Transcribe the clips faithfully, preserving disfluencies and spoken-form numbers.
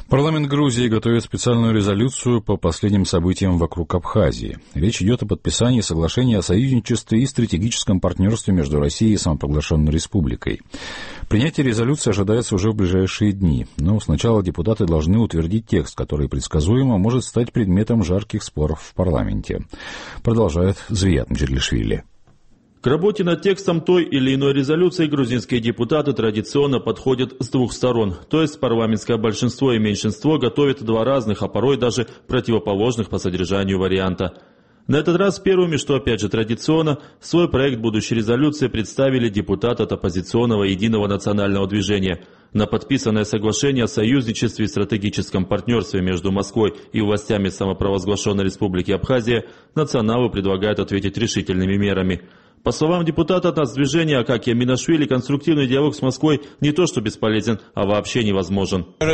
Парламент Грузии готовит специальную резолюцию по последним событиям вокруг Абхазии. Речь идет о подписании соглашения о союзничестве и стратегическом партнерстве между Россией и самопровозглашенной республикой. Принятие резолюции ожидается уже в ближайшие дни, но сначала депутаты должны утвердить текст, который предсказуемо может стать предметом жарких споров в парламенте. Продолжает Звият Мчедлишвили. К работе над текстом той или иной резолюции грузинские депутаты традиционно подходят с двух сторон, то есть парламентское большинство и меньшинство готовят два разных, а порой даже противоположных по содержанию варианта. На этот раз первыми, что опять же традиционно, свой проект будущей резолюции представили депутаты от оппозиционного Единого национального движения. На подписанное соглашение о союзничестве и стратегическом партнерстве между Москвой и властями самопровозглашенной Республики Абхазия националы предлагают ответить решительными мерами. По словам депутата от нацдвижения Акакия Минашвили, конструктивный диалог с Москвой не то что бесполезен, а вообще невозможен. В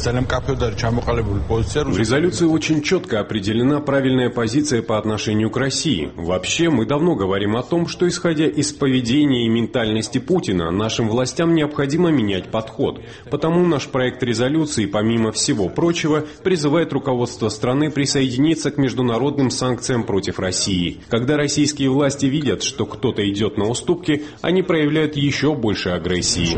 резолюции очень четко определена правильная позиция по отношению к России. Вообще, мы давно говорим о том, что, исходя из поведения и ментальности Путина, нашим властям необходимо менять подход. Потому наш проект резолюции, помимо всего прочего, призывает руководство страны присоединиться к международным санкциям против России. Когда российские власти видят, что кто-то идет на уступки, они проявляют еще больше агрессии.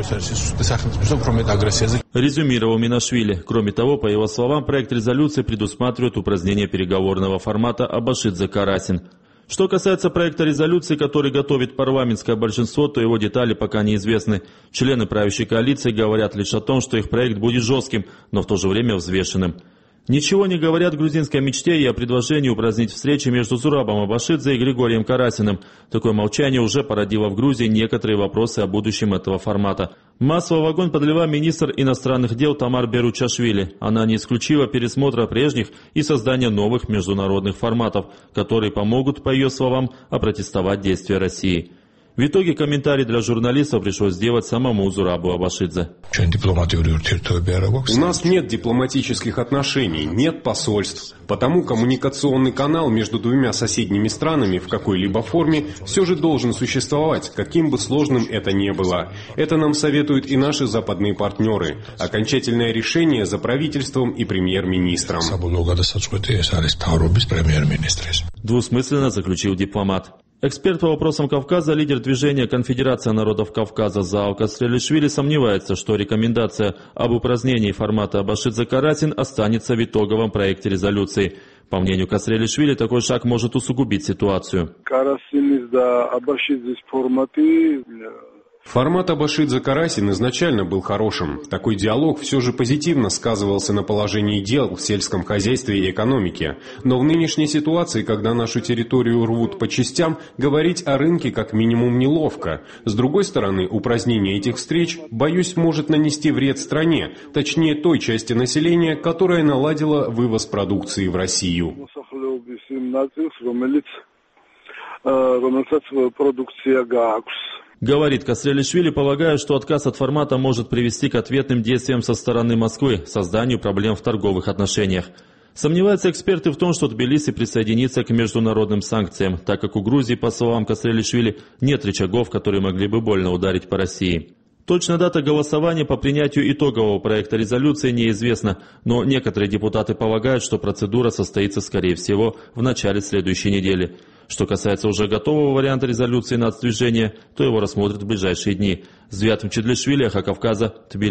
Резюмировал Минашвили. Кроме того, по его словам, проект резолюции предусматривает упразднение переговорного формата Абашидзе-Карасин. Что касается проекта резолюции, который готовит парламентское большинство, то его детали пока неизвестны. Члены правящей коалиции говорят лишь о том, что их проект будет жестким, но в то же время взвешенным. Ничего не говорят грузинской мечте и о предложении упразднить встречи между Зурабом Абашидзе и Григорием Карасиным. Такое молчание уже породило в Грузии некоторые вопросы о будущем этого формата. Масло в огонь подлила министр иностранных дел Тамар Беручашвили. Она не исключила пересмотра прежних и создания новых международных форматов, которые помогут, по ее словам, опротестовать действия России. В итоге комментарий для журналистов пришлось сделать самому Зурабу Абашидзе. У нас нет дипломатических отношений, нет посольств. Потому коммуникационный канал между двумя соседними странами в какой-либо форме все же должен существовать, каким бы сложным это ни было. Это нам советуют и наши западные партнеры. Окончательное решение за правительством и премьер-министром. Двусмысленно заключил дипломат. Эксперт по вопросам Кавказа, лидер движения «Конфедерация народов Кавказа» Заал Касрелишвили сомневается, что рекомендация об упразднении формата Абашидзе-Карасин останется в итоговом проекте резолюции. По мнению Касрелишвили, такой шаг может усугубить ситуацию. Формат Абашидзе-Карасин изначально был хорошим. Такой диалог все же позитивно сказывался на положении дел в сельском хозяйстве и экономике. Но в нынешней ситуации, когда нашу территорию рвут по частям, говорить о рынке как минимум неловко. С другой стороны, упразднение этих встреч, боюсь, может нанести вред стране, точнее той части населения, которая наладила вывоз продукции в Россию. Говорит Касрелишвили, полагая, что отказ от формата может привести к ответным действиям со стороны Москвы, созданию проблем в торговых отношениях. Сомневаются эксперты в том, что Тбилиси присоединится к международным санкциям, так как у Грузии, по словам Касрелишвили, нет рычагов, которые могли бы больно ударить по России. Точная дата голосования по принятию итогового проекта резолюции неизвестна, но некоторые депутаты полагают, что процедура состоится, скорее всего, в начале следующей недели. Что касается уже готового варианта резолюции нацдвижения, то его рассмотрят в ближайшие дни. Звият Мчедлишвили, Эхо Кавказа, Тбилиси.